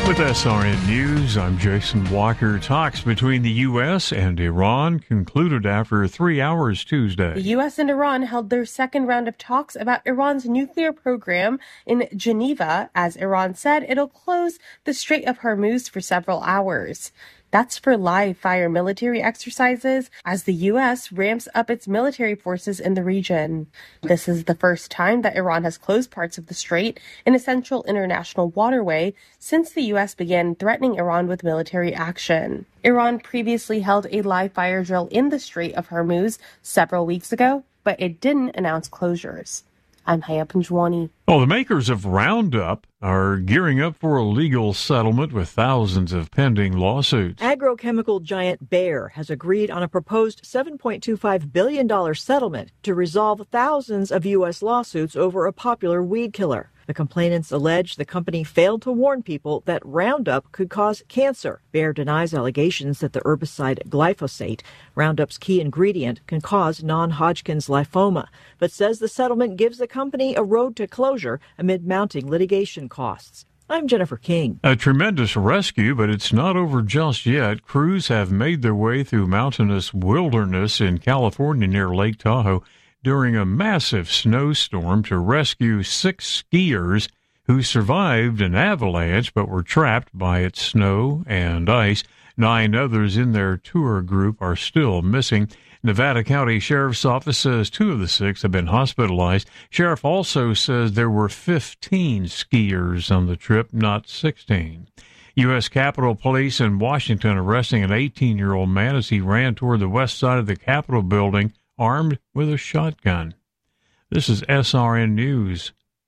With SRN News, I'm Jason Walker. Talks between the U.S. and Iran concluded after 3 hours Tuesday. The U.S. and Iran held their second round of talks about Iran's nuclear program in Geneva, as Iran said it'll close the Strait of Hormuz for several hours. That's for live-fire military exercises as the U.S. ramps up its military forces in the region. This is the first time that Iran has closed parts of the strait, an essential international waterway, since the U.S. began threatening Iran with military action. Iran previously held a live-fire drill in the Strait of Hormuz several weeks ago, but it didn't announce closures. I'm Haya Panjwani. Well, the makers of Roundup are gearing up for a legal settlement with thousands of pending lawsuits. Agrochemical giant Bayer has agreed on a proposed $7.25 billion settlement to resolve thousands of U.S. lawsuits over a popular weed killer. The complainants allege the company failed to warn people that Roundup could cause cancer. Bayer denies allegations that the herbicide glyphosate, Roundup's key ingredient, can cause non-Hodgkin's lymphoma, but says the settlement gives the company a road to closure amid mounting litigation costs. I'm Jennifer King. A tremendous rescue, but it's not over just yet. Crews have made their way through mountainous wilderness in California near Lake Tahoe during a massive snowstorm to rescue 6 skiers who survived an avalanche but were trapped by its snow and ice. 9 others in their tour group are still missing. Nevada County Sheriff's Office says 2 of the 6 have been hospitalized. Sheriff also says there were 15 skiers on the trip, not 16. U.S. Capitol Police in Washington arresting an 18-year-old man as he ran toward the west side of the Capitol building armed with a shotgun. This is SRN News.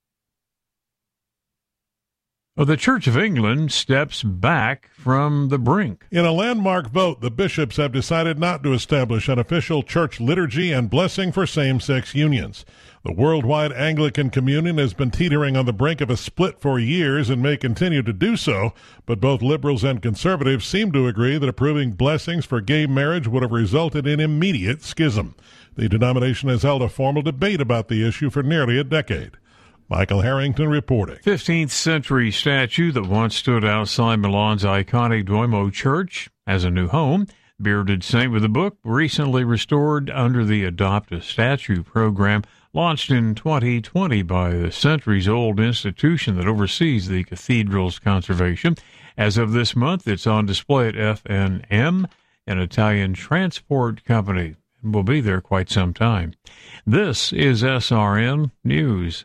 The Church of England steps back from the brink. In a landmark vote, the bishops have decided not to establish an official church liturgy and blessing for same-sex unions. The worldwide Anglican Communion has been teetering on the brink of a split for years and may continue to do so, but both liberals and conservatives seem to agree that approving blessings for gay marriage would have resulted in immediate schism. The denomination has held a formal debate about the issue for nearly a decade. Michael Harrington reporting. 15th century statue that once stood outside Milan's iconic Duomo Church has a new home. Bearded Saint with a Book, recently restored under the Adopt a Statue program, launched in 2020 by the centuries-old institution that oversees the cathedral's conservation. As of this month, it's on display at F&M, an Italian transport company, and will be there quite some time. This is SRN News.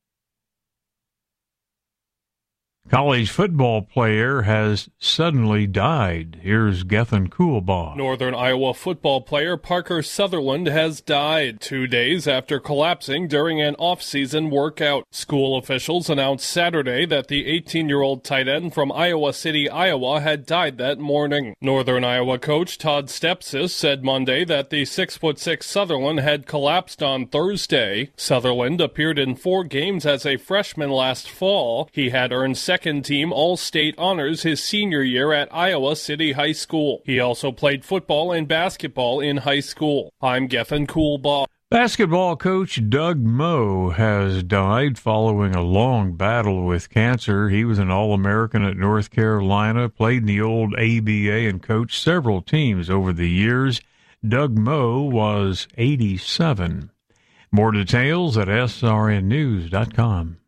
College football player has suddenly died. Here's Gethin Coolbaugh. Northern Iowa football player Parker Sutherland has died 2 days after collapsing during an off-season workout. School officials announced Saturday that the 18-year-old tight end from Iowa City, Iowa, had died that morning. Northern Iowa coach Todd Stepsis said Monday that the 6'6" Sutherland had collapsed on Thursday. Sutherland appeared in 4 games as a freshman last fall. He had earned second-team All-State honors his senior year at Iowa City High School. He also played football and basketball in high school. I'm Gethin Coolbaugh. Basketball coach Doug Moe has died following a long battle with cancer. He was an All-American at North Carolina, played in the old ABA, and coached several teams over the years. Doug Moe was 87. More details at srnnews.com.